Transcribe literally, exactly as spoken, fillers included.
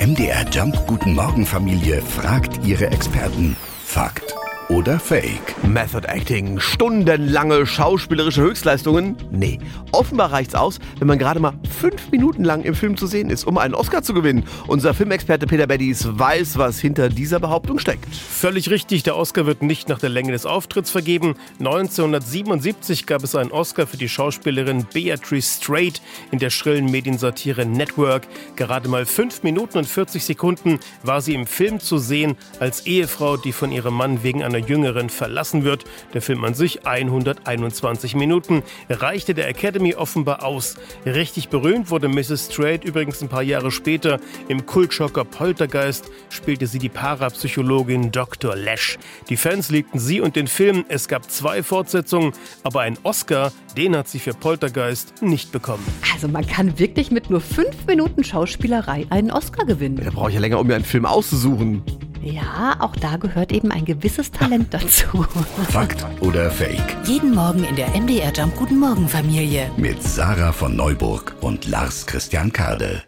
M D R Jump Guten Morgen Familie fragt ihre Experten. Fakt oder Fake? Method Acting, stundenlange schauspielerische Höchstleistungen? Nee, offenbar reicht's aus, wenn man gerade mal fünf Minuten lang im Film zu sehen ist, um einen Oscar zu gewinnen. Unser Filmexperte Peter Beddies weiß, was hinter dieser Behauptung steckt. Völlig richtig, der Oscar wird nicht nach der Länge des Auftritts vergeben. neunzehnhundertsiebenundsiebzig gab es einen Oscar für die Schauspielerin Beatrice Straight in der schrillen Mediensatire Network. Gerade mal fünf Minuten und vierzig Sekunden war sie im Film zu sehen, als Ehefrau, die von ihrem Mann wegen einer Jüngeren verlassen wird. Der Film an sich hunderteinundzwanzig Minuten, reichte der Academy offenbar aus. Richtig berühmt wurde Misses Straight übrigens ein paar Jahre später. Im Kultschocker Poltergeist spielte sie die Parapsychologin Doktor Lesch. Die Fans liebten sie und den Film. Es gab zwei Fortsetzungen, aber einen Oscar, den hat sie für Poltergeist nicht bekommen. Also man kann wirklich mit nur fünf Minuten Schauspielerei einen Oscar gewinnen. Da brauche ich ja länger, um mir einen Film auszusuchen. Ja, auch da gehört eben ein gewisses Talent dazu. Fakt oder Fake? Jeden Morgen in der M D R Jump Guten Morgen Familie. Mit Sarah von Neuburg und Lars Christian Kade.